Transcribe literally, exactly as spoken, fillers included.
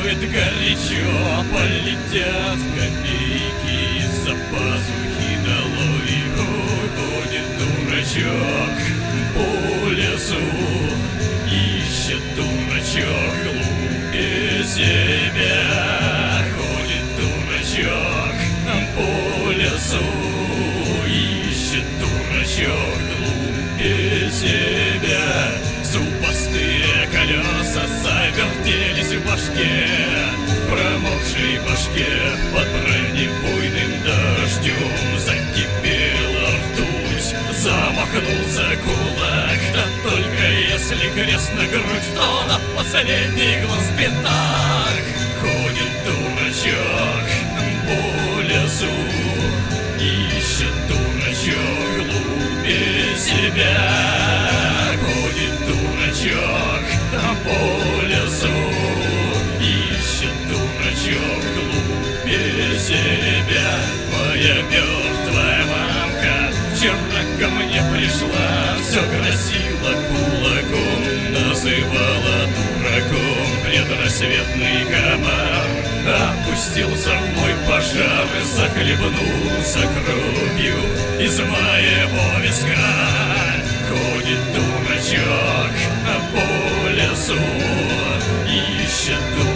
будет горячо, полетят копейки за пазухи долой. Уходит дурачок по лесу, ищет дурачок глубже себя. Ходит дурачок по лесу, ищет дурачок глубже себя. Зубастые колеса завертелись в башке, в промокшей башке под бронебойным дождем закипела ртуть, замахнулся кулак. Да только если крест на грудь, то на последний глаз пятак. Ходит дурачок по лесу, ищет дурачок глубже себя. Ходит дурачок по лесу, ищет дурачок глубже себя. Моя мертвая мамка вчера ко мне пришла, все грозила кулаком, называла дураком. Предрассветный комар опустился в мой пожар и захлебнулся кровью из моего виска. Ходит дурачок по лесу, ищет дурачок